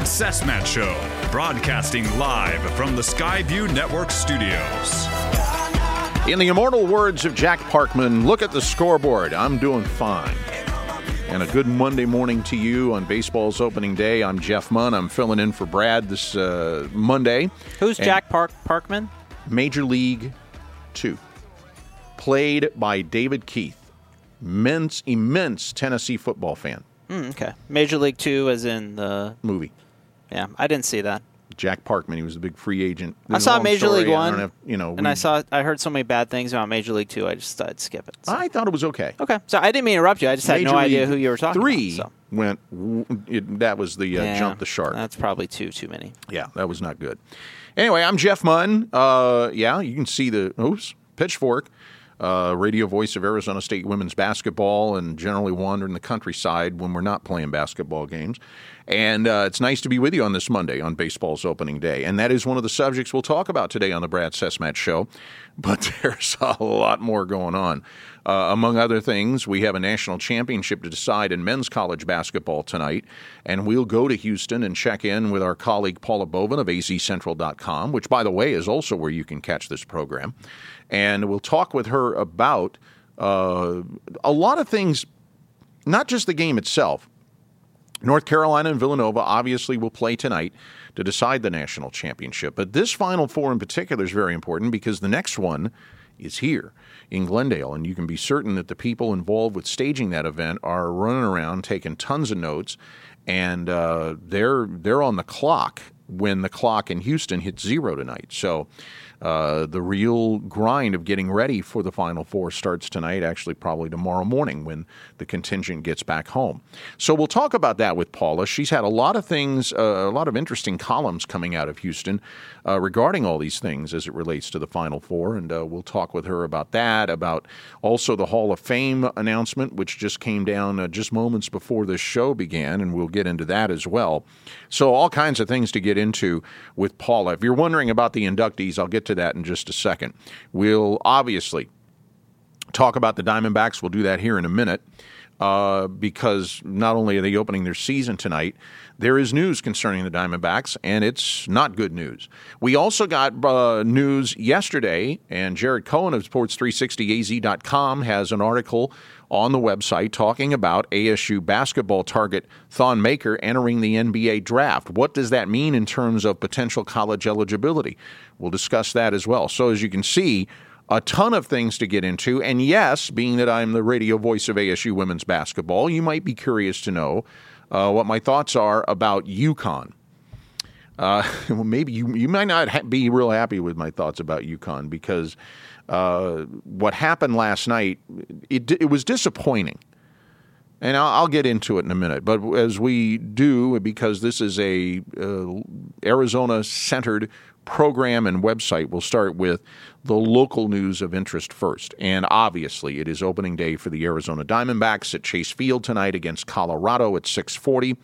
Brad Cessmat Show, broadcasting live from the Skyview Network studios. In the immortal words of Jack Parkman, look at the scoreboard. I'm doing fine. And a good Monday morning to you on baseball's opening day. I'm Jeff Munn. I'm filling in for Brad this Monday. Who's Jack Parkman? Major League 2. Played by David Keith. Immense Tennessee football fan. Okay. Major League 2 as in the... movie. Yeah, I didn't see that. Jack Parkman, he was the big free agent. I saw Major League 1, I heard so many bad things about Major League 2, I just thought I'd skip it. So. I thought it was okay. Okay. So I didn't mean to interrupt you. I just had no idea who you were talking about. That was the jump the shark. That's probably too many. Yeah, that was not good. Anyway, I'm Jeff Munn. You can see the Pitchfork, radio voice of Arizona State women's basketball, and generally wander in the countryside when we're not playing basketball games. And it's nice to be with you on this Monday on baseball's opening day. And that is one of the subjects we'll talk about today on the Brad Cessmat Show. But there's a lot more going on. Among other things, we have a national championship to decide in men's college basketball tonight. And we'll go to Houston and check in with our colleague Paula Bovin of azcentral.com, which, by the way, is also where you can catch this program. And we'll talk with her about a lot of things, not just the game itself. North Carolina and Villanova obviously will play tonight to decide the national championship. But this Final Four in particular is very important because the next one is here in Glendale. And you can be certain that the people involved with staging that event are running around taking tons of notes. And they're on the clock when the clock in Houston hits zero tonight. So the real grind of getting ready for the Final Four starts tonight, actually probably tomorrow morning when the contingent gets back home. So we'll talk about that with Paula. She's had a lot of things, a lot of interesting columns coming out of Houston regarding all these things as it relates to the Final Four, and we'll talk with her about that, about also the Hall of Fame announcement, which just came down just moments before this show began, and we'll get into that as well. So all kinds of things to get into with Paula. If you're wondering about the inductees, I'll get to that in just a second. We'll obviously talk about the Diamondbacks. We'll do that here in a minute because not only are they opening their season tonight, there is news concerning the Diamondbacks, and it's not good news. We also got news yesterday, and Jared Cohen of Sports360AZ.com has an article on the website talking about ASU basketball target Thon Maker entering the NBA draft. What does that mean in terms of potential college eligibility? We'll discuss that as well. So as you can see, a ton of things to get into. And yes, being that I'm the radio voice of ASU women's basketball, you might be curious to know what my thoughts are about UConn. Well, maybe you might not be real happy with my thoughts about UConn because what happened last night, it was disappointing. And I'll get into it in a minute. But as we do, because this is a Arizona-centered program and website, we'll start with the local news of interest first. And obviously, it is opening day for the Arizona Diamondbacks at Chase Field tonight against Colorado at 6:40.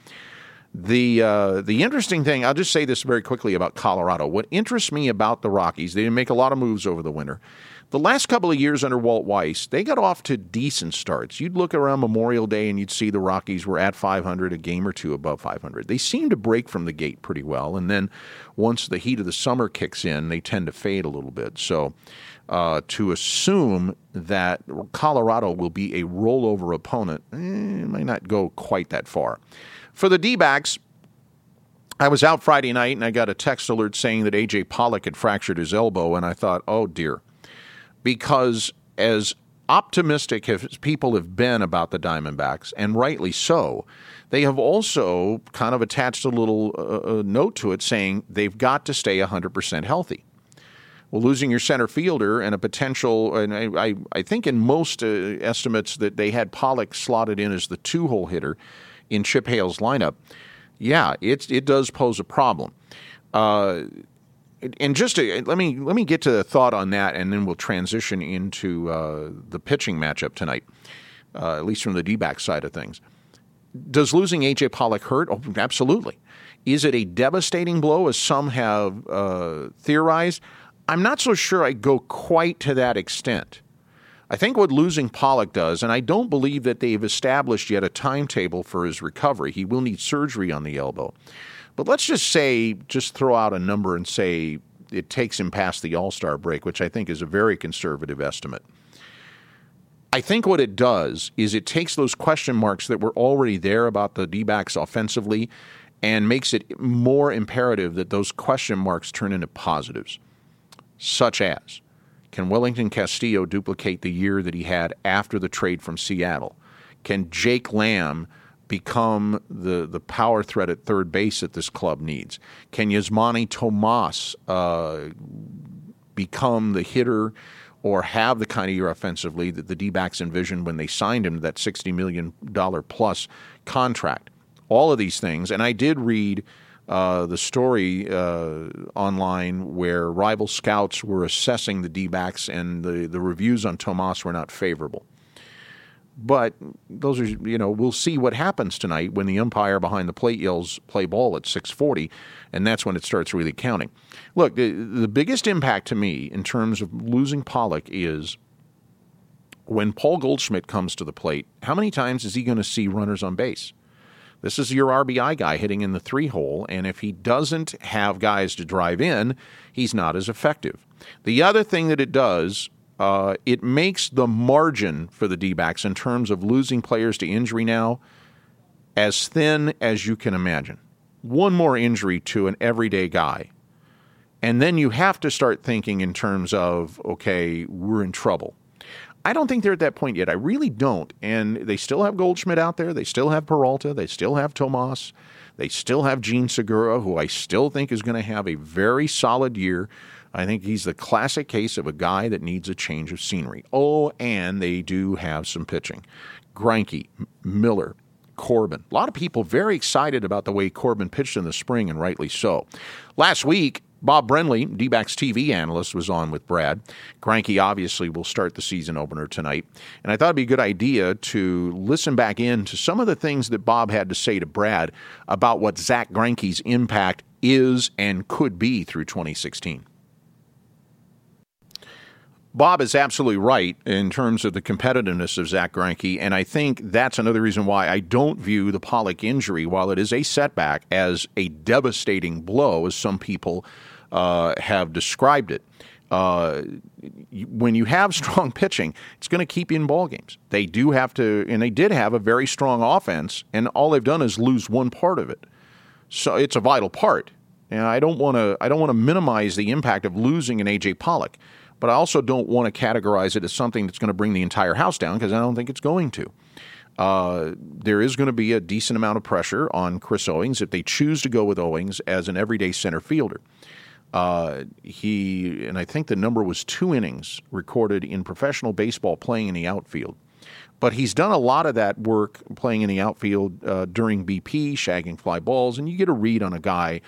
The interesting thing, I'll just say this very quickly about Colorado. What interests me about the Rockies, they didn't make a lot of moves over the winter. The last couple of years under Walt Weiss, they got off to decent starts. You'd look around Memorial Day and you'd see the Rockies were at 500, a game or two above 500. They seem to break from the gate pretty well, and then once the heat of the summer kicks in, they tend to fade a little bit. So to assume that Colorado will be a rollover opponent might not go quite that far. For the D-backs, I was out Friday night and I got a text alert saying that A.J. Pollock had fractured his elbow, and I thought, oh dear. Because as optimistic as people have been about the Diamondbacks, and rightly so, they have also kind of attached a little note to it saying they've got to stay 100% healthy. Well, losing your center fielder and a potential, and I think in most estimates that they had Pollock slotted in as the two-hole hitter in Chip Hale's lineup, yeah, it does pose a problem. And just to, let me get to the thought on that, and then we'll transition into the pitching matchup tonight, at least from the D-back side of things. Does losing A.J. Pollock hurt? Oh, absolutely. Is it a devastating blow, as some have theorized? I'm not so sure I go quite to that extent. I think what losing Pollock does, and I don't believe that they've established yet a timetable for his recovery. He will need surgery on the elbow. But let's just throw out a number and say it takes him past the All-Star break, which I think is a very conservative estimate. I think what it does is it takes those question marks that were already there about the D-backs offensively and makes it more imperative that those question marks turn into positives, such as, can Wellington Castillo duplicate the year that he had after the trade from Seattle? Can Jake Lamb become the power threat at third base that this club needs? Can Yasmani Tomas become the hitter or have the kind of year offensively that the D-backs envisioned when they signed him to that $60 million plus contract? All of these things. And I did read the story online where rival scouts were assessing the D-backs, and the reviews on Tomas were not favorable. But those are, we'll see what happens tonight when the umpire behind the plate yells play ball at 6:40, and that's when it starts really counting. Look, the biggest impact to me in terms of losing Pollock is when Paul Goldschmidt comes to the plate, how many times is he going to see runners on base? This is your RBI guy hitting in the 3-hole, and if he doesn't have guys to drive in, he's not as effective. The other thing that it does, it makes the margin for the D-backs in terms of losing players to injury now as thin as you can imagine. One more injury to an everyday guy, and then you have to start thinking in terms of, okay, we're in trouble. I don't think they're at that point yet. I really don't. And they still have Goldschmidt out there. They still have Peralta. They still have Tomas. They still have Gene Segura, who I still think is going to have a very solid year. I think he's the classic case of a guy that needs a change of scenery. Oh, and they do have some pitching. Greinke, Miller, Corbin. A lot of people very excited about the way Corbin pitched in the spring, and rightly so. Last week, Bob Brenly, D-backs TV analyst, was on with Brad. Greinke obviously will start the season opener tonight. And I thought it'd be a good idea to listen back in to some of the things that Bob had to say to Brad about what Zach Greinke's impact is and could be through 2016. Bob is absolutely right in terms of the competitiveness of Zach Greinke, and I think that's another reason why I don't view the Pollock injury, while it is a setback, as a devastating blow, as some people have described it. When you have strong pitching, it's going to keep you in ball games. They do have to, and they did have a very strong offense, and all they've done is lose one part of it. So it's a vital part. And I don't want to minimize the impact of losing an A.J. Pollock. But I also don't want to categorize it as something that's going to bring the entire house down, because I don't think it's going to. There is going to be a decent amount of pressure on Chris Owings if they choose to go with Owings as an everyday center fielder. And I think the number was 2 innings recorded in professional baseball playing in the outfield. But he's done a lot of that work playing in the outfield during BP, shagging fly balls, and you get a read on a guy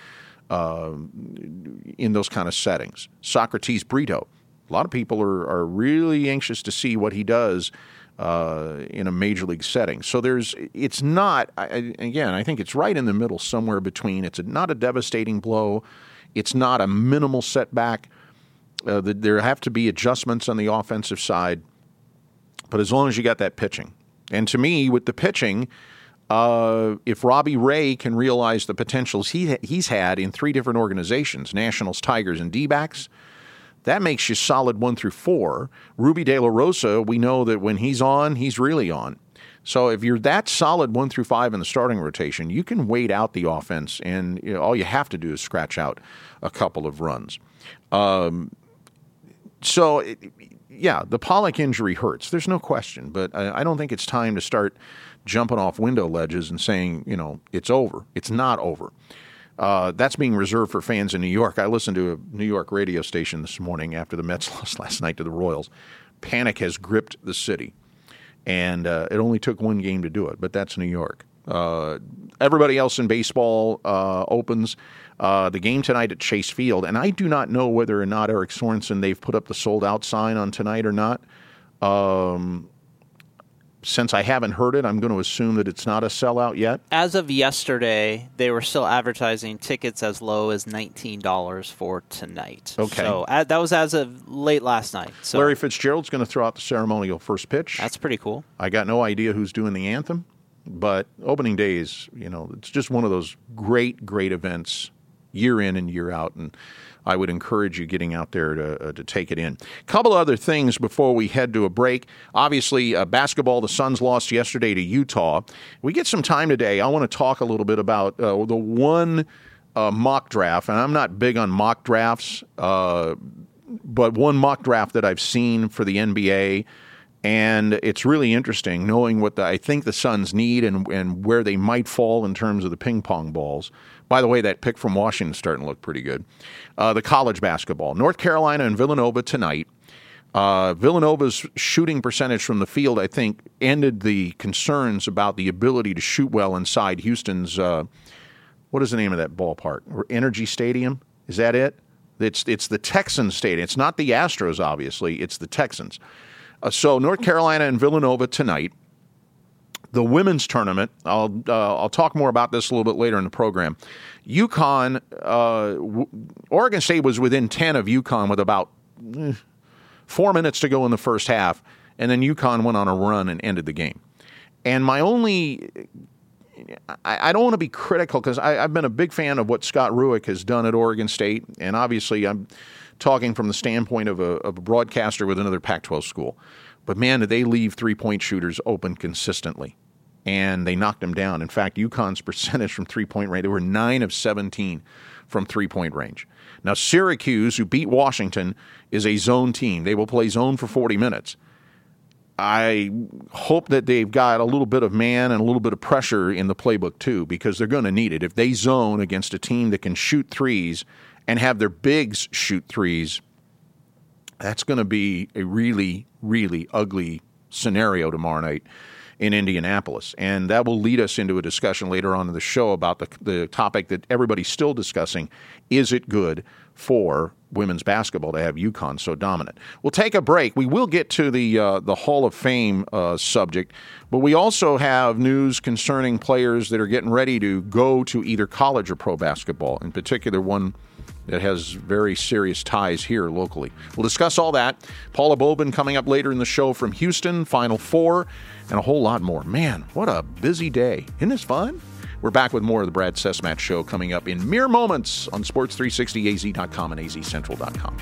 in those kind of settings. Socrates Brito. A lot of people are really anxious to see what he does in a major league setting. So it's not, again, I think it's right in the middle, somewhere between. It's not a devastating blow. It's not a minimal setback. There have to be adjustments on the offensive side, but as long as you got that pitching. And to me, with the pitching, if Robbie Ray can realize the potentials he's had in 3 different organizations, Nationals, Tigers, and D-backs, that makes you solid 1 through 4. Ruby De La Rosa, we know that when he's on, he's really on. So if you're that solid 1 through 5 in the starting rotation, you can wait out the offense, and all you have to do is scratch out a couple of runs. The Pollock injury hurts. There's no question, but I don't think it's time to start jumping off window ledges and saying, it's over. It's not over. That's being reserved for fans in New York. I listened to a New York radio station this morning after the Mets lost last night to the Royals. Panic has gripped the city, and it only took 1 game to do it, but that's New York. Everybody else in baseball opens. The game tonight at Chase Field, and I do not know whether or not Eric Sorensen, they've put up the sold-out sign on tonight or not. Since I haven't heard it, I'm going to assume that it's not a sellout yet. As of yesterday, they were still advertising tickets as low as $19 for tonight. Okay. So that was as of late last night. So Larry Fitzgerald's going to throw out the ceremonial first pitch. That's pretty cool. I got no idea who's doing the anthem. But opening day is, it's just one of those great, great events year in and year out, and I would encourage you getting out there to take it in. A couple other things before we head to a break. Obviously, basketball, the Suns lost yesterday to Utah. We get some time today. I want to talk a little bit about the one mock draft, and I'm not big on mock drafts, but one mock draft that I've seen for the NBA, and it's really interesting knowing what I think the Suns need and where they might fall in terms of the ping pong balls. By the way, that pick from Washington is starting to look pretty good. The college basketball. North Carolina and Villanova tonight. Villanova's shooting percentage from the field, I think, ended the concerns about the ability to shoot well inside Houston's, what is the name of that ballpark? Energy Stadium? Is that it? It's the Texans Stadium. It's not the Astros, obviously. It's the Texans. So North Carolina and Villanova tonight. The women's tournament, I'll talk more about this a little bit later in the program. UConn, Oregon State was within 10 of UConn with about 4 minutes to go in the first half, and then UConn went on a run and ended the game. And I don't want to be critical because I've been a big fan of what Scott Rueck has done at Oregon State, and obviously I'm talking from the standpoint of a broadcaster with another Pac-12 school. But, man, did they leave three-point shooters open consistently. And they knocked them down. In fact, UConn's percentage from three-point range, they were 9 of 17 from three-point range. Now, Syracuse, who beat Washington, is a zone team. They will play zone for 40 minutes. I hope that they've got a little bit of man and a little bit of pressure in the playbook, too, because they're going to need it. If they zone against a team that can shoot threes and have their bigs shoot threes, that's going to be a really, really ugly scenario tomorrow night in Indianapolis. And that will lead us into a discussion later on in the show about the topic that everybody's still discussing. Is it good for women's basketball to have UConn so dominant? We'll take a break. We will get to the Hall of Fame subject, but we also have news concerning players that are getting ready to go to either college or pro basketball, in particular one that has very serious ties here locally. We'll discuss all that. Paula Bobin coming up later in the show from Houston, Final Four, and a whole lot more. Man, what a busy day. Isn't this fun? We're back with more of the Brad Sesmat Show coming up in mere moments on Sports360AZ.com and AZCentral.com.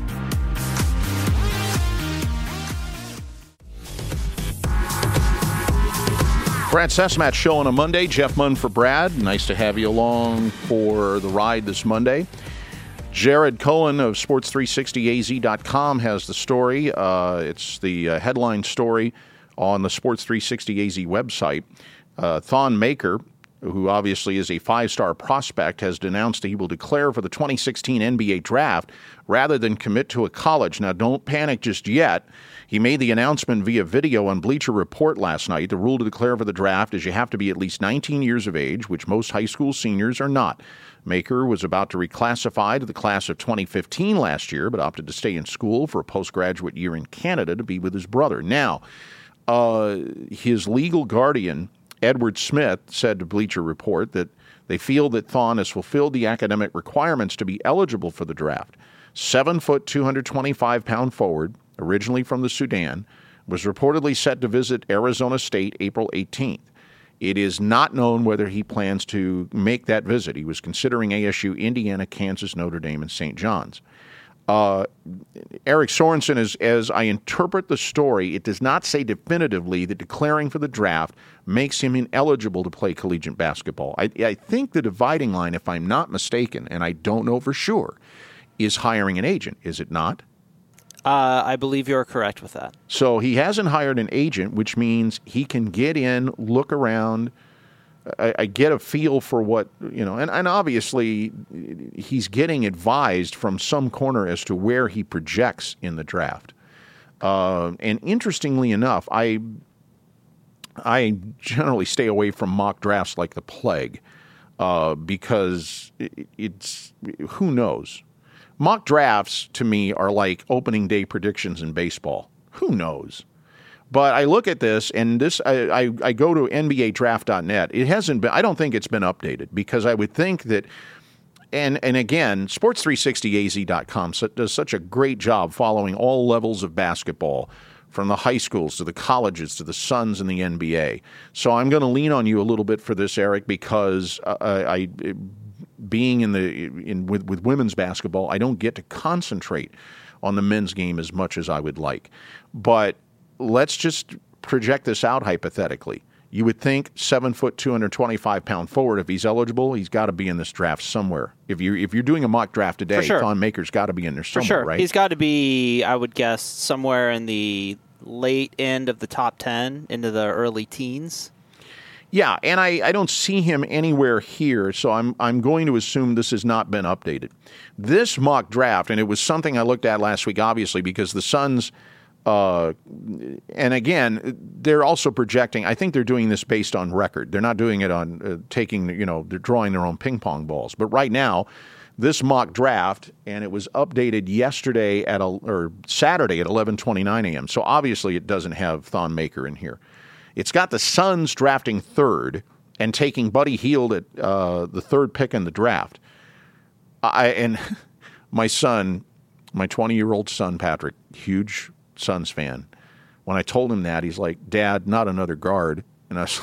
Brad Sesmat Show on a Monday. Jeff Munn for Brad. Nice to have you along for the ride this Monday. Jared Cohen of Sports360AZ.com has the story. It's the headline story on the Sports360AZ website. Thon Maker, who obviously is a five-star prospect, has denounced that he will declare for the 2016 NBA draft rather than commit to a college. Now, don't panic just yet. He made the announcement via video on Bleacher Report last night. The rule to declare for the draft is you have to be at least 19 years of age, which most high school seniors are not. Maker was about to reclassify to the class of 2015 last year, but opted to stay in school for a postgraduate year in Canada to be with his brother. Now, his legal guardian, Edward Smith, said to Bleacher Report that they feel that Thon has fulfilled the academic requirements to be eligible for the draft. 7-foot, 225-pound forward, originally from the Sudan, was reportedly set to visit Arizona State April 18th. It is not known whether he plans to make that visit. He was considering ASU, Indiana, Kansas, Notre Dame, and St. John's. Eric Sorensen, as I interpret the story, it does not say definitively that declaring for the draft makes him ineligible to play collegiate basketball. I think the dividing line, if I'm not mistaken, and I don't know for sure, is hiring an agent, is it not? I believe you're correct with that. So he hasn't hired an agent, which means he can get in, look around, I get a feel for what, and obviously he's getting advised from some corner as to where he projects in the draft. And interestingly enough, I generally stay away from mock drafts like the plague because it's who knows. Mock drafts, to me, are like opening day predictions in baseball. Who knows? But I look at this, and I go to NBADraft.net. It hasn't been. I don't think it's been updated because I would think that, and again, Sports360AZ.com does such a great job following all levels of basketball, from the high schools to the colleges to the Suns and the NBA. So I'm going to lean on you a little bit for this, Eric, because being with women's basketball, I don't get to concentrate on the men's game as much as I would like. But let's just project this out hypothetically. You would think 7 foot, 225-pound forward, if he's eligible, he's got to be in this draft somewhere. If you're doing a mock draft today, sure. Thon Maker's got to be in there somewhere, for sure. Right? He's got to be, I would guess, somewhere in the late end of the top 10 into the early teens. Yeah, and I don't see him anywhere here, so I'm going to assume this has not been updated. This mock draft, and it was something I looked at last week, obviously, because the Suns. And again, they're also projecting. I think they're doing this based on record. They're not doing it on they're drawing their own ping pong balls. But right now, this mock draft, and it was updated yesterday or Saturday at 11:29 a.m. So obviously, it doesn't have Thon Maker in here. It's got the Suns drafting third and taking Buddy Hield at the third pick in the draft. And my son, my 20-year-old son Patrick, huge Suns fan. When I told him that, he's like, "Dad, not another guard." And I was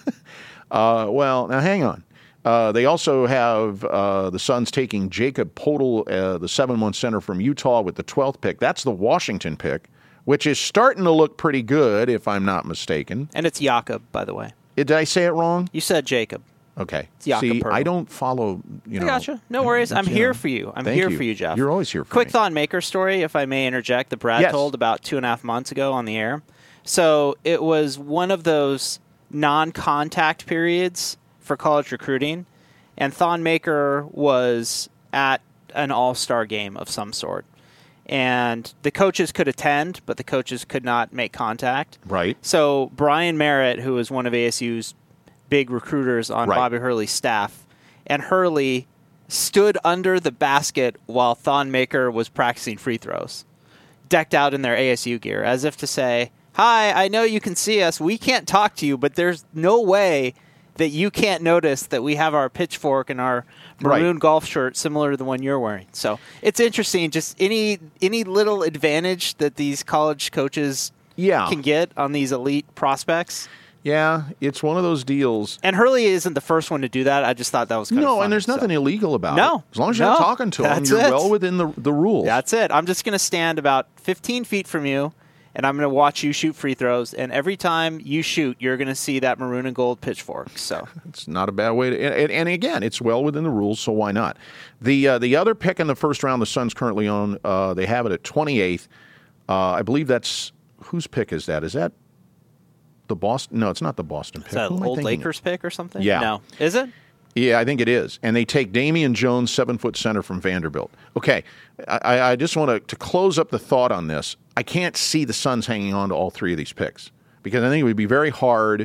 well, now hang on. They also have the Suns taking Jacob Podol, the 7-1 center from Utah, with the 12th pick. That's the Washington pick, which is starting to look pretty good, if I'm not mistaken. And it's Jakob, by the way. Did I say it wrong? You said Jacob. Okay. It's Jakob See, Poeltl. I don't follow, I gotcha. No worries. I'm here for you. I'm here for you, Jeff. You're always here for me. Quick Thon Maker story, if I may interject, that Brad told about 2.5 months ago on the air. So it was one of those non-contact periods for college recruiting, and Thon Maker was at an all-star game of some sort. And the coaches could attend, but the coaches could not make contact. Right. So Brian Merritt, who was one of ASU's big recruiters on Bobby Hurley's staff, and Hurley stood under the basket while Thon Maker was practicing free throws, decked out in their ASU gear, as if to say, "Hi, I know you can see us. We can't talk to you, but there's no way that you can't notice that we have our pitchfork and our maroon golf shirt similar to the one you're wearing." So it's interesting, just any little advantage that these college coaches can get on these elite prospects. Yeah, it's one of those deals. And Hurley isn't the first one to do that. I just thought that was kind of funny. No, and there's nothing illegal about it. No. As long as you're not talking to him, you're well within the rules. That's it. I'm just going to stand about 15 feet from you, and I'm going to watch you shoot free throws. And every time you shoot, you're going to see that maroon and gold pitchfork. So it's not a bad way to. And again, it's well within the rules, so why not? The other pick in the first round, the Suns currently own. They have it at 28th. I believe that's whose pick is that? Is that the Boston? No, it's not the Boston pick. Is that an old Lakers pick or something? Yeah. No. Is it? Yeah, I think it is. And they take Damian Jones, 7-foot center from Vanderbilt. Okay, I just want to close up the thought on this. I can't see the Suns hanging on to all three of these picks because I think it would be very hard.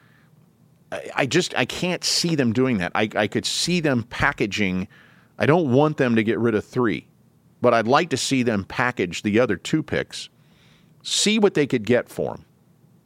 I can't see them doing that. I could see them packaging. I don't want them to get rid of 3, but I'd like to see them package the other 2 picks, see what they could get for them.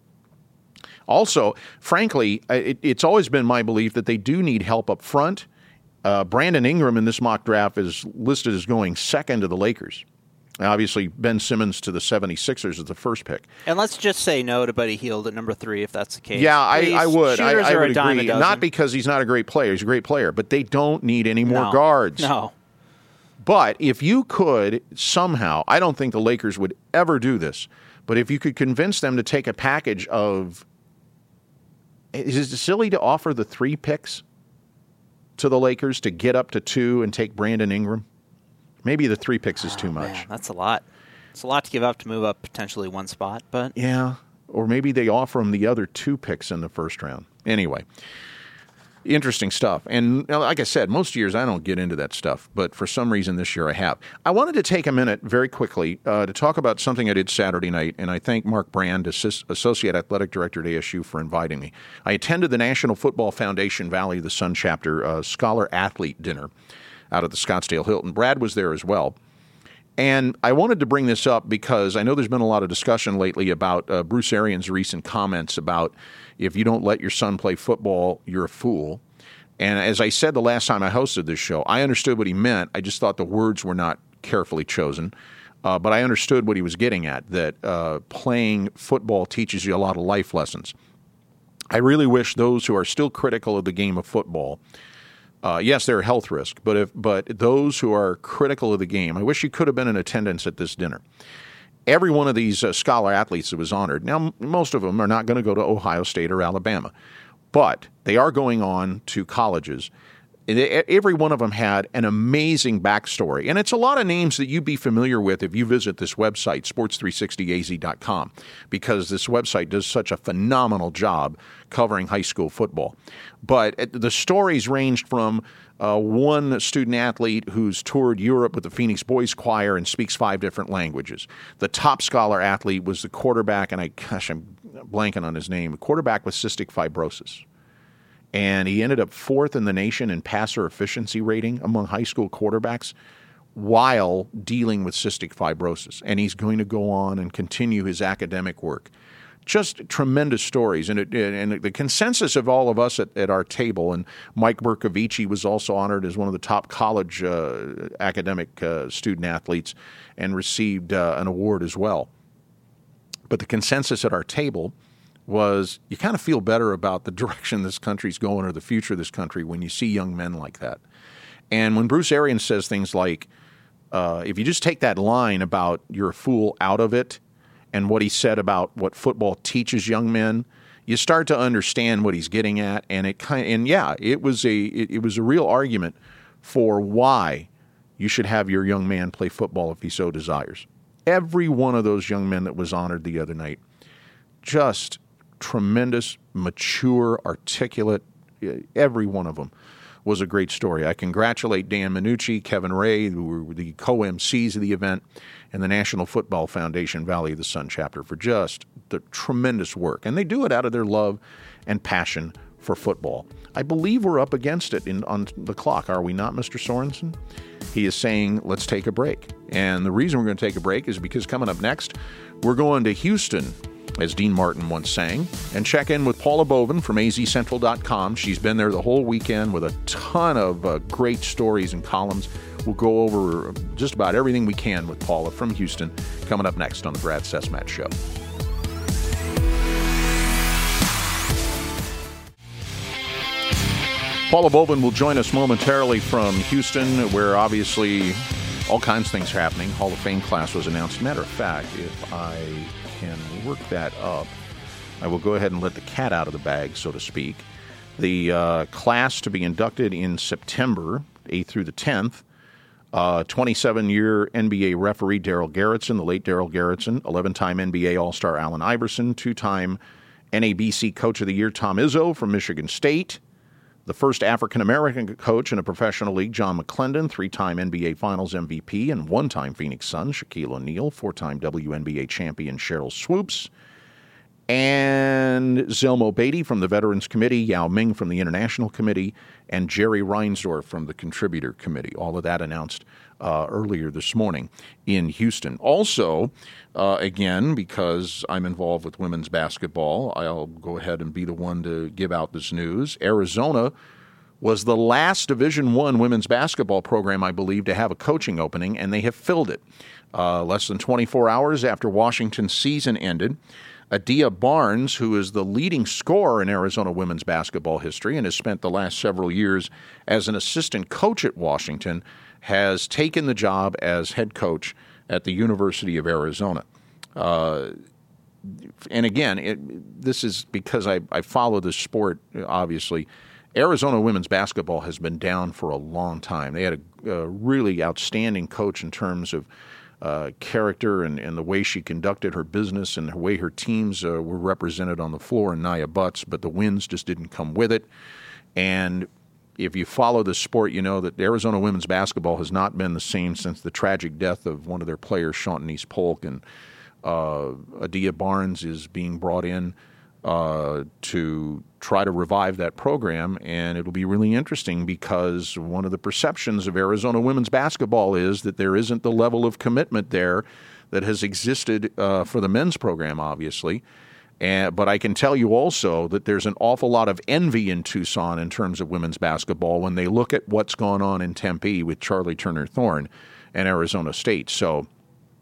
Also, frankly, it's always been my belief that they do need help up front. Brandon Ingram in this mock draft is listed as going second to the Lakers. Obviously, Ben Simmons to the 76ers is the first pick. And let's just say no to Buddy Hield at number 3 if that's the case. Yeah, I would. I would agree. Not because he's not a great player. He's a great player. But they don't need any more guards. No. But if you could somehow, I don't think the Lakers would ever do this, but if you could convince them to take a package of, is it silly to offer the 3 picks to the Lakers to get up to 2 and take Brandon Ingram? Maybe the 3 picks is too much. Man, that's a lot. It's a lot to give up to move up potentially 1 spot, but yeah. Or maybe they offer him the other 2 picks in the first round. Anyway, interesting stuff. And like I said, most years I don't get into that stuff, but for some reason this year I have. I wanted to take a minute very quickly to talk about something I did Saturday night, and I thank Mark Brand, Associate Athletic Director at ASU, for inviting me. I attended the National Football Foundation Valley of the Sun Chapter Scholar Athlete Dinner out at the Scottsdale Hilton. Brad was there as well. And I wanted to bring this up because I know there's been a lot of discussion lately about Bruce Arians' recent comments about if you don't let your son play football, you're a fool. And as I said the last time I hosted this show, I understood what he meant. I just thought the words were not carefully chosen. But I understood what he was getting at, that playing football teaches you a lot of life lessons. I really wish those who are still critical of the game of football, yes, they're a health risk, but those who are critical of the game, I wish you could have been in attendance at this dinner. Every one of these scholar athletes that was honored, now most of them are not going to go to Ohio State or Alabama, but they are going on to colleges. Every one of them had an amazing backstory. And it's a lot of names that you'd be familiar with if you visit this website, sports360az.com, because this website does such a phenomenal job covering high school football. But the stories ranged from one student athlete who's toured Europe with the Phoenix Boys Choir and speaks 5 different languages. The top scholar athlete was the quarterback, and I'm blanking on his name, a quarterback with cystic fibrosis. And he ended up 4th in the nation in passer efficiency rating among high school quarterbacks while dealing with cystic fibrosis. And he's going to go on and continue his academic work. Just tremendous stories. And the consensus of all of us at our table, and Mike Bercovici was also honored as one of the top college academic student athletes and received an award as well. But the consensus at our table was you kind of feel better about the direction this country's going or the future of this country when you see young men like that. And when Bruce Arians says things like, if you just take that line about you're a fool out of it and what he said about what football teaches young men, you start to understand what he's getting at. And it was a real argument for why you should have your young man play football if he so desires. Every one of those young men that was honored the other night, just tremendous, mature, articulate. Every one of them was a great story. I congratulate Dan Minucci, Kevin Ray, who were the co-MCs of the event, and the National Football Foundation Valley of the Sun chapter for just the tremendous work. And they do it out of their love and passion for football. I believe we're up against it on the clock, are we not, Mr. Sorensen? He is saying, let's take a break. And the reason we're going to take a break is because coming up next, we're going to Houston, as Dean Martin once sang, and check in with Paula Bovin from azcentral.com. She's been there the whole weekend with a ton of great stories and columns. We'll go over just about everything we can with Paula from Houston coming up next on the Brad Sesmat Show. Paula Bovin will join us momentarily from Houston, where obviously all kinds of things are happening. Hall of Fame class was announced. Matter of fact, if I can work that up, I will go ahead and let the cat out of the bag, so to speak. The class to be inducted in September 8th through the 10th, 27-year NBA referee Darryl Garretson, the late Darryl Garretson, 11-time NBA All-Star Allen Iverson, 2-time NABC Coach of the Year Tom Izzo from Michigan State, the first African-American coach in a professional league, John McClendon, 3-time NBA Finals MVP and 1-time Phoenix Sun, Shaquille O'Neal, 4-time WNBA champion Cheryl Swoops, and Zelmo Beatty from the Veterans Committee, Yao Ming from the International Committee, and Jerry Reinsdorf from the Contributor Committee. All of that announced earlier this morning in Houston. Also, again, because I'm involved with women's basketball, I'll go ahead and be the one to give out this news. Arizona was the last Division I women's basketball program, I believe, to have a coaching opening, and they have filled it. Less than 24 hours after Washington's season ended, Adia Barnes, who is the leading scorer in Arizona women's basketball history and has spent the last several years as an assistant coach at Washington, has taken the job as head coach at the University of Arizona. And again, this is because I follow this sport, obviously. Arizona women's basketball has been down for a long time. They had a really outstanding coach in terms of character and the way she conducted her business and the way her teams were represented on the floor in Nia Butts, but the wins just didn't come with it. And if you follow the sport, you know that Arizona women's basketball has not been the same since the tragic death of one of their players, Chantanise Polk, and Adia Barnes is being brought in to try to revive that program, and it'll be really interesting because one of the perceptions of Arizona women's basketball is that there isn't the level of commitment there that has existed for the men's program, obviously. But I can tell you also that there's an awful lot of envy in Tucson in terms of women's basketball when they look at what's gone on in Tempe with Charlie Turner Thorne and Arizona State. So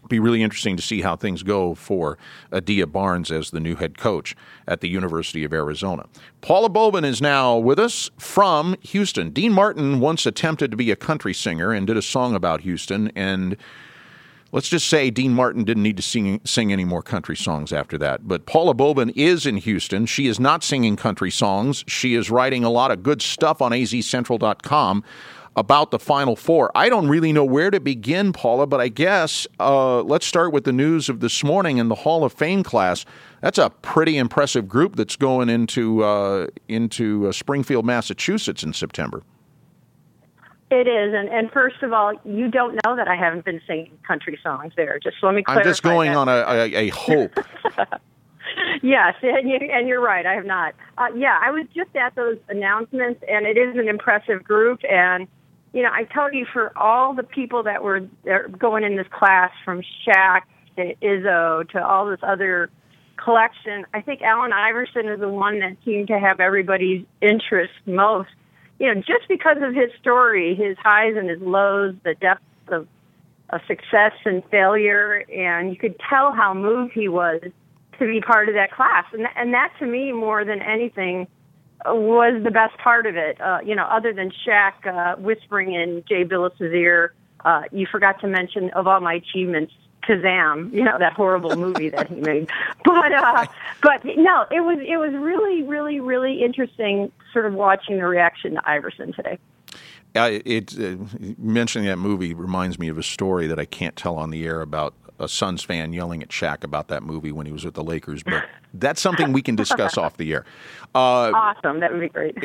Be really interesting to see how things go for Adia Barnes as the new head coach at the University of Arizona. Paula Bovin is now with us from Houston. Dean Martin once attempted to be a country singer and did a song about Houston, and let's just say Dean Martin didn't need to sing any more country songs after that. But Paula Bovin is in Houston. She is not singing country songs. She is writing a lot of good stuff on azcentral.com about the Final Four. I don't really know where to begin, Paula, but I guess let's start with the news of this morning in the Hall of Fame class. That's a pretty impressive group that's going into Springfield, Massachusetts in September. It is, and first of all, you don't know that I haven't been singing country songs there. Just let me clarify. I'm just going on a hope. Yes, and you're right. I have not. I was just at those announcements, and it is an impressive group. And I tell you, for all the people that were going in this class, from Shaq to Izzo to all this other collection, I think Allen Iverson is the one that seemed to have everybody's interest most. Just because of his story, his highs and his lows, the depth of success and failure, and you could tell how moved he was to be part of that class. And that, to me, more than anything, was the best part of it. Other than Shaq whispering in Jay Billis' ear, you forgot to mention, of all my achievements, Kazam, that horrible movie that he made. But no, it was really, really, really interesting sort of watching the reaction to Iverson today. Mentioning that movie reminds me of a story that I can't tell on the air about a Suns fan yelling at Shaq about that movie when he was with the Lakers, but that's something we can discuss off the air. Awesome. That would be great.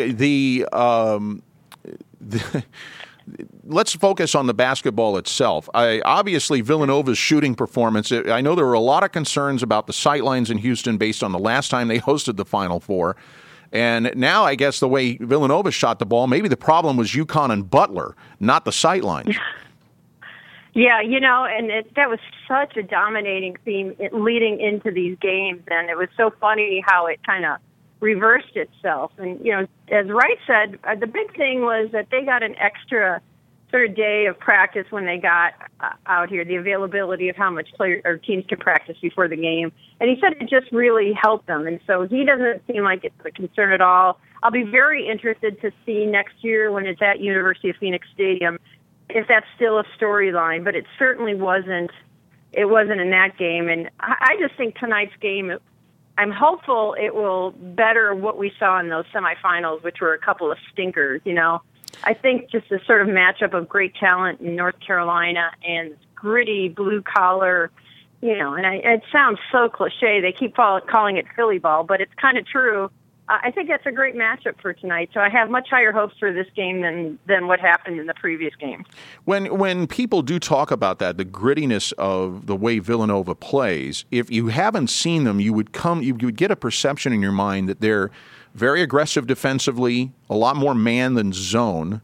Let's focus on the basketball itself. Obviously, Villanova's shooting performance, I know there were a lot of concerns about the sightlines in Houston based on the last time they hosted the Final Four. And now I guess the way Villanova shot the ball, maybe the problem was UConn and Butler, not the sightlines. Yeah, and that was such a dominating theme leading into these games, and it was so funny how it kind of reversed itself. And, as Wright said, the big thing was that they got an extra sort of day of practice when they got out here, the availability of how much players or teams can practice before the game. And he said it just really helped them. And so he doesn't seem like it's a concern at all. I'll be very interested to see next year when it's at University of Phoenix Stadium if that's still a storyline, but it certainly wasn't. It wasn't in that game. And I just think tonight's game, I'm hopeful it will better what we saw in those semifinals, which were a couple of stinkers. I think just a sort of matchup of great talent in North Carolina and gritty blue collar, and it sounds so cliche. They keep calling it Philly ball, but it's kind of true. I think that's a great matchup for tonight. So I have much higher hopes for this game than what happened in the previous game. When people do talk about that, the grittiness of the way Villanova plays, if you haven't seen them, you would get a perception in your mind that they're very aggressive defensively, a lot more man than zone.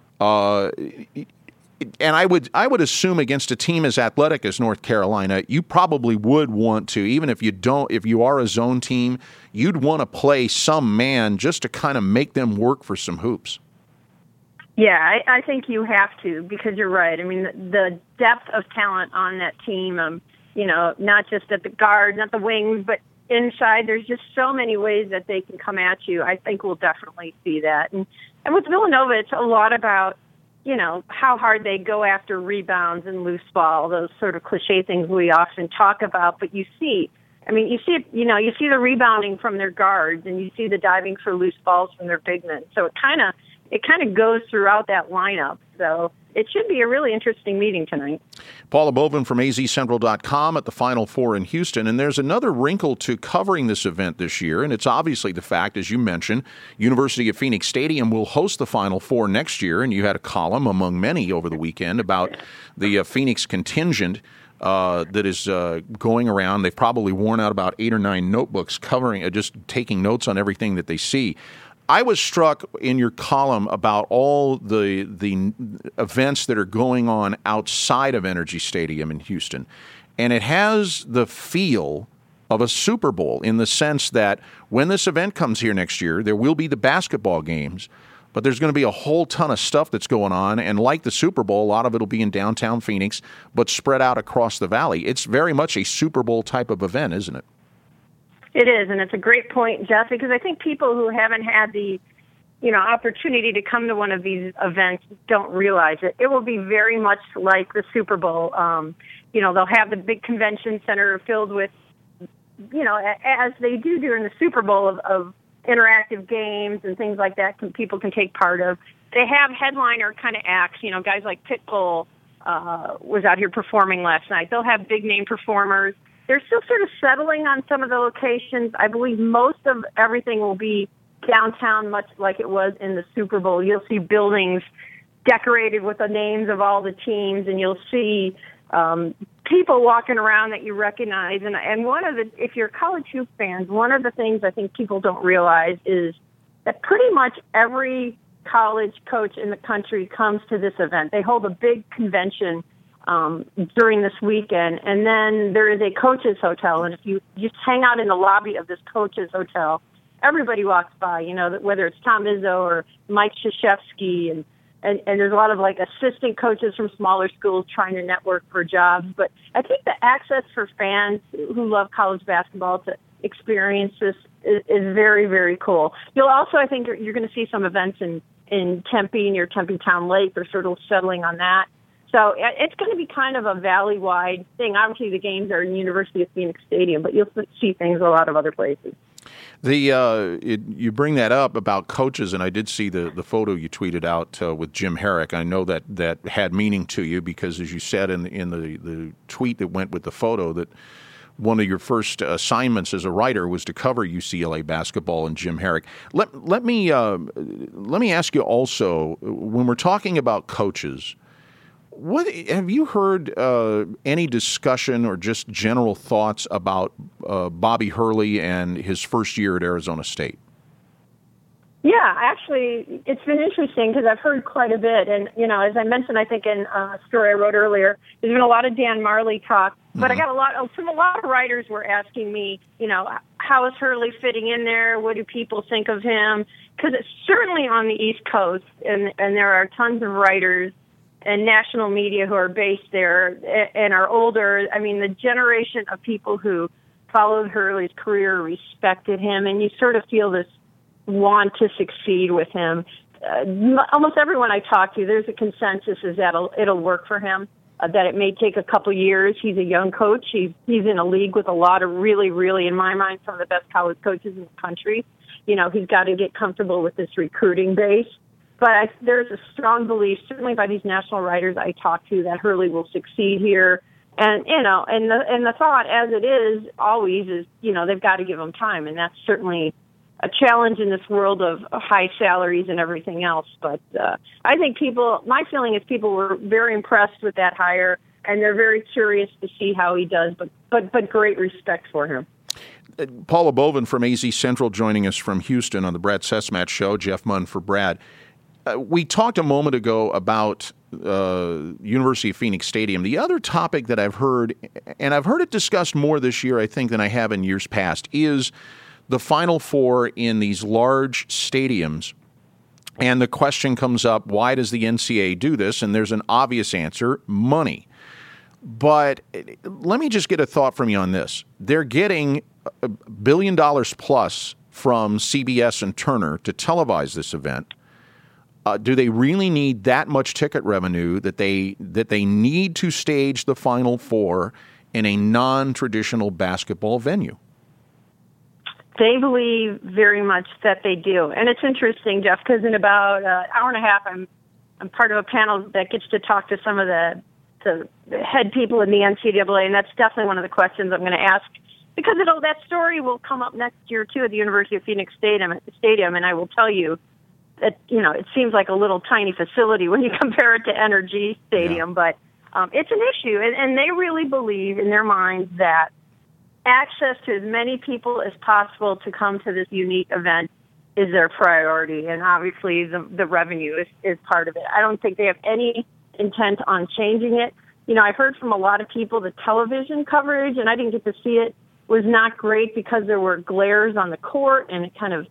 And I would assume against a team as athletic as North Carolina, you probably would want to, even if you are a zone team, you'd want to play some man just to kind of make them work for some hoops. Yeah, I think you have to, because you're right. I mean, the depth of talent on that team, not just at the guard, not the wings, but inside, there's just so many ways that they can come at you. I think we'll definitely see that. And with Villanova, it's a lot about, how hard they go after rebounds and loose ball, those sort of cliche things we often talk about. But you see the rebounding from their guards, and you see the diving for loose balls from their big men. So it kind of goes throughout that lineup. So it should be a really interesting meeting tonight. Paula Bovin from azcentral.com at the Final Four in Houston. And there's another wrinkle to covering this event this year, and it's obviously the fact, as you mentioned, University of Phoenix Stadium will host the Final Four next year, and you had a column among many over the weekend about the Phoenix contingent that is going around. They've probably worn out about 8 or 9 notebooks covering, just taking notes on everything that they see. I was struck in your column about all the events that are going on outside of Energy Stadium in Houston. And it has the feel of a Super Bowl in the sense that when this event comes here next year, there will be the basketball games, but there's going to be a whole ton of stuff that's going on. And like the Super Bowl, a lot of it will be in downtown Phoenix, but spread out across the valley. It's very much a Super Bowl type of event, isn't it? It is, and it's a great point, Jeff, because I think people who haven't had the opportunity to come to one of these events don't realize it. It will be very much like the Super Bowl. They'll have the big convention center filled with, as they do during the Super Bowl of interactive games and things like that people can take part of. They have headliner kind of acts, guys like Pitbull was out here performing last night. They'll have big name performers. They're still sort of settling on some of the locations. I believe most of everything will be downtown, much like it was in the Super Bowl. You'll see buildings decorated with the names of all the teams, and you'll see people walking around that you recognize. And if you're college hoop fans, one of the things I think people don't realize is that pretty much every college coach in the country comes to this event. They hold a big convention during this weekend, and then there is a coach's hotel, and if you just hang out in the lobby of this coach's hotel, everybody walks by, whether it's Tom Izzo or Mike Krzyzewski, and there's a lot of assistant coaches from smaller schools trying to network for jobs. But I think the access for fans who love college basketball to experience this is very, very cool. You'll also, I think, you're going to see some events in Tempe, near Tempe Town Lake. They're sort of settling on that. So it's going to be kind of a valley-wide thing. Obviously, the games are in University of Phoenix Stadium, but you'll see things a lot of other places. You bring that up about coaches, and I did see the photo you tweeted out with Jim Herrick. I know that had meaning to you because, as you said in the tweet that went with the photo, that one of your first assignments as a writer was to cover UCLA basketball and Jim Herrick. Let me ask you also, when we're talking about coaches, what have you heard any discussion or just general thoughts about Bobby Hurley and his first year at Arizona State? Yeah, actually, it's been interesting because I've heard quite a bit. And, as I mentioned, I think in a story I wrote earlier, there's been a lot of Dan Marley talk. But I got a lot of writers were asking me, how is Hurley fitting in there? What do people think of him? Because it's certainly on the East Coast, and there are tons of writers and national media who are based there and are older. I mean, the generation of people who followed Hurley's career respected him, and you sort of feel this want to succeed with him. Almost everyone I talk to, there's a consensus is that it'll work for him, that it may take a couple years. He's a young coach. He's in a league with a lot of really, really, in my mind, some of the best college coaches in the country. He's got to get comfortable with this recruiting base. But there's a strong belief, certainly by these national writers I talk to, that Hurley will succeed here. And, and the thought, as it is always, is, they've got to give him time. And that's certainly a challenge in this world of high salaries and everything else. But I think my feeling is people were very impressed with that hire, and they're very curious to see how he does, but great respect for him. Paula Bovin from AZ Central joining us from Houston on the Brad Sesmat Show. Jeff Munn for Brad. We talked a moment ago about University of Phoenix Stadium. The other topic that I've heard, and I've heard it discussed more this year, I think, than I have in years past, is the Final Four in these large stadiums. And the question comes up, why does the NCAA do this? And there's an obvious answer, money. But let me just get a thought from you on this. They're getting $1 billion plus from CBS and Turner to televise this event. Do they really need that much ticket revenue that they need to stage the Final Four in a non-traditional basketball venue? They believe very much that they do. And it's interesting, Jeff, because in about an hour and a half, I'm part of a panel that gets to talk to some of the head people in the NCAA, and that's definitely one of the questions I'm going to ask, because that story will come up next year, too, at the University of Phoenix Stadium, and I will tell you that, it seems like a little tiny facility when you compare it to NRG Stadium, but it's an issue, and they really believe in their minds that access to as many people as possible to come to this unique event is their priority, and obviously the revenue is part of it. I don't think they have any intent on changing it. I've heard from a lot of people the television coverage, and I didn't get to see it, was not great because there were glares on the court, and it kind of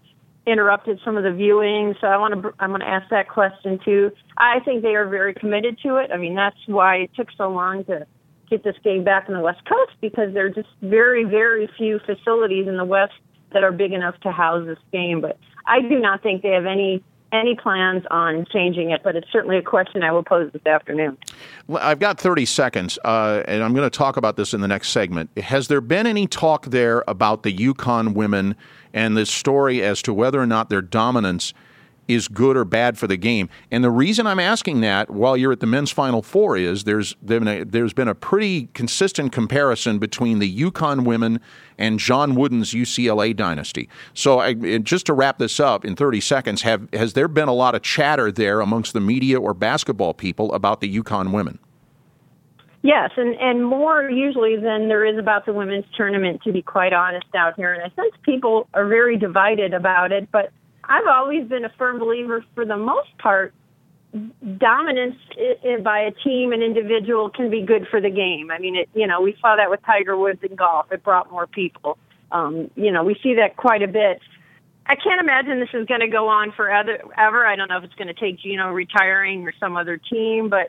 interrupted some of the viewing. So I'm going to ask that question too. I think they are very committed to it. I mean, that's why it took so long to get this game back on the West Coast, because there are just very, very few facilities in the West that are big enough to house this game. But I do not think they have any plans on changing it, but it's certainly a question I will pose this afternoon. Well, I've got 30 seconds, and I'm going to talk about this in the next segment. Has there been any talk there about the UConn women and this story as to whether or not their dominance is good or bad for the game? And the reason I'm asking that while you're at the men's Final Four is there's been a pretty consistent comparison between the UConn women and John Wooden's UCLA dynasty. So just to wrap this up in 30 seconds, has there been a lot of chatter there amongst the media or basketball people about the UConn women? Yes, and more usually than there is about the women's tournament, to be quite honest, out here. And I sense people are very divided about it, but I've always been a firm believer, for the most part, dominance by a team, an individual, can be good for the game. I mean, we saw that with Tiger Woods in golf. It brought more people. We see that quite a bit. I can't imagine this is going to go on forever. I don't know if it's going to take Gino retiring or some other team, but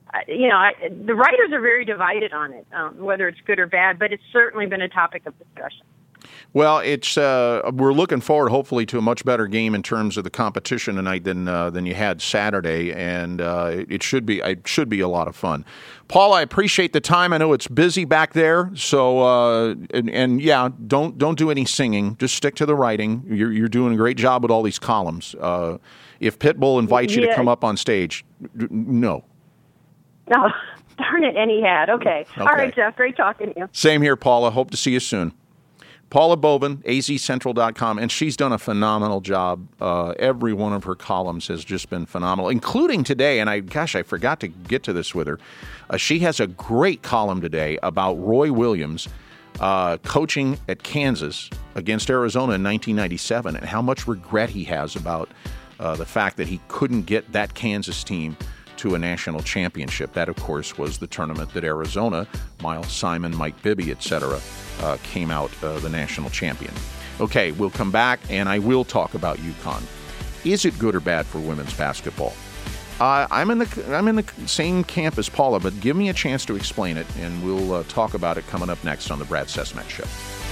the writers are very divided on it, whether it's good or bad, but it's certainly been a topic of discussion. Well, we're looking forward, hopefully, to a much better game in terms of the competition tonight than you had Saturday, and it should be a lot of fun. Paul, I appreciate the time. I know it's busy back there, so don't do any singing. Just stick to the writing. You're doing a great job with all these columns. If Pitbull invites you to come up on stage, no. Oh, darn it, and he had. Okay. All right, Jeff, great talking to you. Same here, Paula. Hope to see you soon. Paula Bovin, azcentral.com, and she's done a phenomenal job. Every one of her columns has just been phenomenal, including today, and I forgot to get to this with her. She has a great column today about Roy Williams coaching at Kansas against Arizona in 1997 and how much regret he has about the fact that he couldn't get that Kansas team to a national championship. That, of course, was the tournament that Arizona, Miles Simon, Mike Bibby, etc., came out the national champion. Okay, we'll come back, and I will talk about UConn. Is it good or bad for women's basketball? I'm in the same camp as Paula, but give me a chance to explain it, and we'll talk about it coming up next on the Brad Sesmat Show.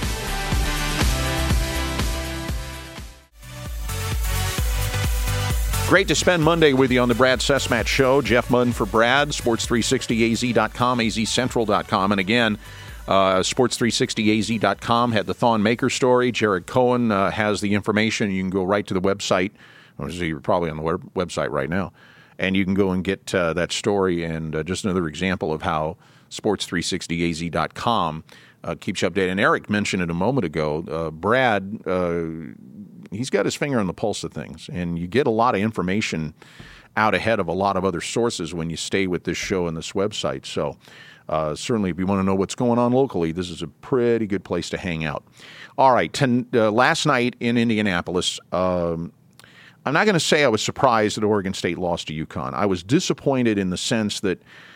Great to spend Monday with you on the Brad Sesmat Show. Jeff Munn for Brad, sports360az.com, azcentral.com. And again, sports360az.com had the Thon Maker story. Jared Cohen has the information. You can go right to the website. You're probably on the website right now. And you can go and get that story. And just another example of how sports360az.com keeps you updated. And Eric mentioned it a moment ago. Brad, he's got his finger on the pulse of things, and you get a lot of information out ahead of a lot of other sources when you stay with this show and this website. So certainly if you want to know what's going on locally, this is a pretty good place to hang out. All right, last night in Indianapolis, I'm not going to say I was surprised that Oregon State lost to UConn. I was disappointed in the sense that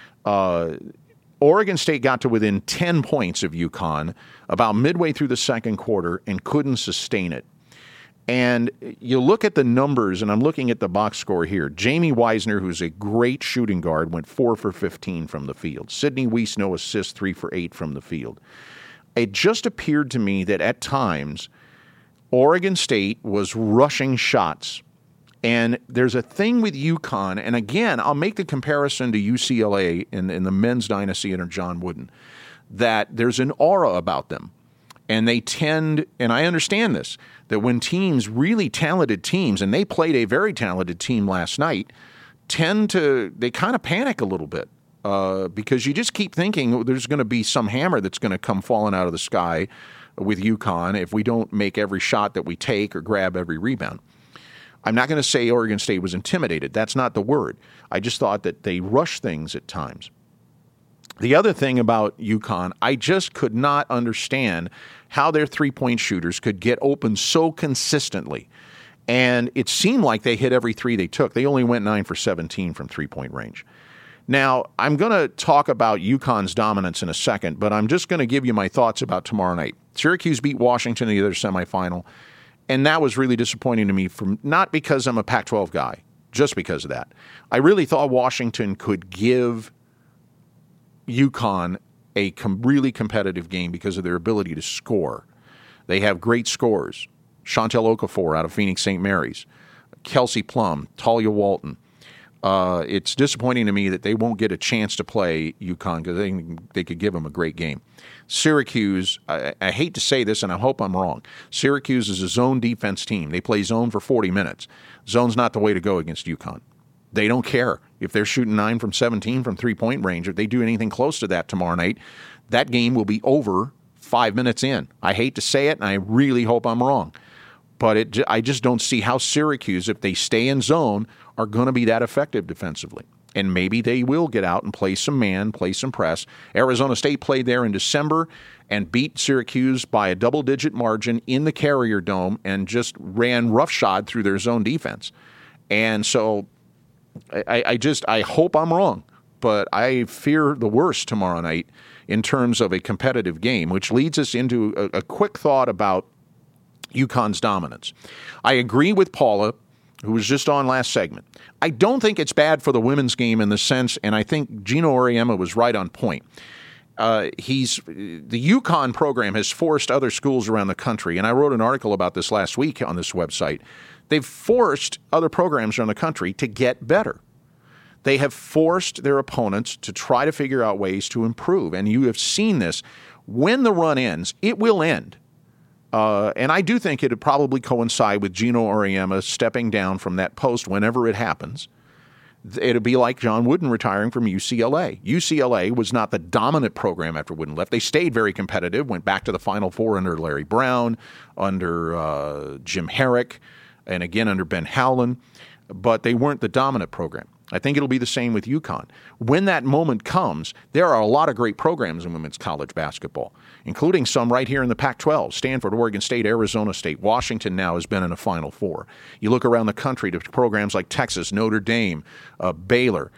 Oregon State got to within 10 points of UConn about midway through the second quarter and couldn't sustain it. And you look at the numbers, and I'm looking at the box score here. Jamie Wisner, who's a great shooting guard, went 4 for 15 from the field. Sydney Weiss, no assists, 3 for 8 from the field. It just appeared to me that at times Oregon State was rushing shots. And there's a thing with UConn, and again, I'll make the comparison to UCLA in the men's dynasty under John Wooden, that there's an aura about them. And they tend, and I understand this, that when teams, really talented teams, and they played a very talented team last night, they kind of panic a little bit because you just keep thinking there's going to be some hammer that's going to come falling out of the sky with UConn if we don't make every shot that we take or grab every rebound. I'm not going to say Oregon State was intimidated. That's not the word. I just thought that they rushed things at times. The other thing about UConn, I just could not understand how their three-point shooters could get open so consistently. And it seemed like they hit every three they took. They only went 9 for 17 from three-point range. Now, I'm going to talk about UConn's dominance in a second, but I'm just going to give you my thoughts about tomorrow night. Syracuse beat Washington in the other semifinal, And that was really disappointing to me, not because I'm a Pac-12 guy, just because of that. I really thought Washington could give UConn a really competitive game because of their ability to score. They have great scorers. Chantel Okafor out of Phoenix St. Mary's, Kelsey Plum, Talia Walton. It's disappointing to me that they won't get a chance to play UConn because they could give them a great game. Syracuse, I hate to say this, and I hope I'm wrong. Syracuse is a zone defense team. They play zone for 40 minutes. Zone's not the way to go against UConn. They don't care if they're shooting 9 from 17 from three-point range. If they do anything close to that tomorrow night, that game will be over 5 minutes in. I hate to say it, and I really hope I'm wrong. But I just don't see how Syracuse, if they stay in zone, are going to be that effective defensively. And maybe they will get out and play some man, play some press. Arizona State played there in December and beat Syracuse by a double-digit margin in the Carrier Dome and just ran roughshod through their zone defense. And so I hope I'm wrong, but I fear the worst tomorrow night in terms of a competitive game, which leads us into a quick thought about UConn's dominance. I agree with Paula, who was just on last segment. I don't think it's bad for the women's game in the sense, and I think Gino Auriemma was right on point. The UConn program has forced other schools around the country, and I wrote an article about this last week on this website. They've forced other programs around the country to get better. They have forced their opponents to try to figure out ways to improve, and you have seen this. When the run ends, it will end. And I do think it would probably coincide with Gino Auriemma stepping down from that post whenever it happens. It would be like John Wooden retiring from UCLA. UCLA was not the dominant program after Wooden left. They stayed very competitive, went back to the Final Four under Larry Brown, under Jim Herrick, and again under Ben Howland, but they weren't the dominant program. I think it'll be the same with UConn. When that moment comes, there are a lot of great programs in women's college basketball, including some right here in the Pac-12. Stanford, Oregon State, Arizona State. Washington now has been in a Final Four. You look around the country to programs like Texas, Notre Dame, Baylor.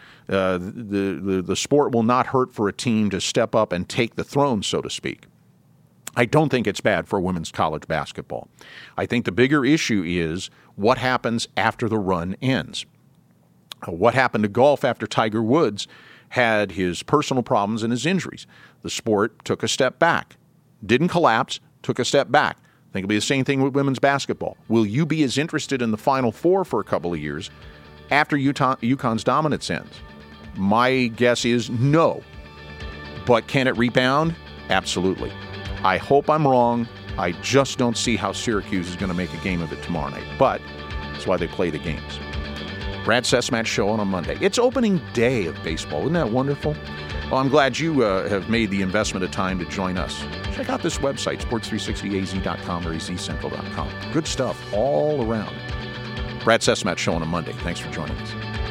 The sport will not hurt for a team to step up and take the throne, so to speak. I don't think it's bad for women's college basketball. I think the bigger issue is what happens after the run ends. What happened to golf after Tiger Woods had his personal problems and his injuries? The sport took a step back. Didn't collapse, took a step back. I think it'll be the same thing with women's basketball. Will you be as interested in the Final Four for a couple of years after UConn's dominance ends? My guess is no. But can it rebound? Absolutely. I hope I'm wrong. I just don't see how Syracuse is going to make a game of it tomorrow night. But that's why they play the games. Brad Sesmat Show on a Monday. It's opening day of baseball. Isn't that wonderful? Well, I'm glad you have made the investment of time to join us. Check out this website, sports360az.com or azcentral.com. Good stuff all around. Brad Sesmat Show on a Monday. Thanks for joining us.